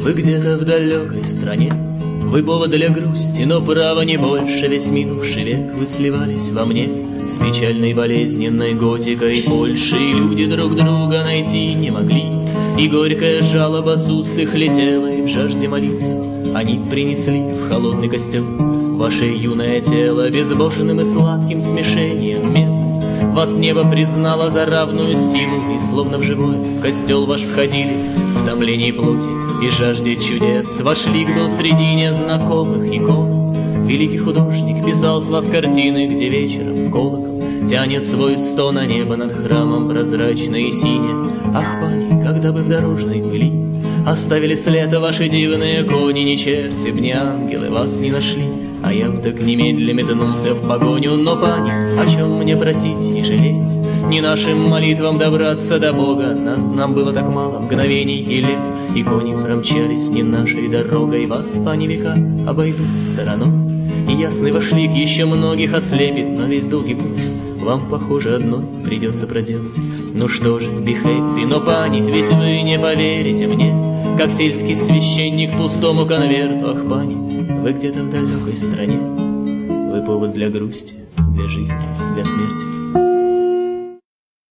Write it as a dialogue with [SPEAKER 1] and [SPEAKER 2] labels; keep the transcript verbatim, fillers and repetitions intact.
[SPEAKER 1] Вы где-то в далекой стране, вы повод для грусти, но право не больше. Весь минувший век вы сливались во мне с печальной болезненной готикой Польши. И люди друг друга найти не могли, и горькая жалоба с уст их летела. И в жажде молиться они принесли в холодный костел ваше юное тело безбожным и сладким смешением мест. Вас небо признало за равную силу, и словно в живое в костел ваш входили в томлении плоти и жажде чудес. Ваш лик был среди незнакомых икон. Великий художник писал с вас картины, где вечером колокол тянет свой стон, на небо над храмом прозрачное и синее. Ах, пани, когда бы в дорожной пыли оставили след ваши дивные кони, ни черти б, ни ангелы вас не нашли, а я б так немедля метнулся в погоню. Но, пани, о чем мне просить и жалеть? Не нашим молитвам добраться до Бога. Нас, нам было так мало мгновений и лет, и кони промчались не нашей дорогой. Вас, пани, века обойдут стороной, и ясный ваш лик еще многих ослепит. Но весь долгий путь вам, похоже, одной придется проделать. Ну что же, be happy, но, пани, ведь вы не поверите мне, как сельский священник пустому конверту. Ах, пани, вы где-то в далекой стране, вы повод для грусти, для жизни, для смерти.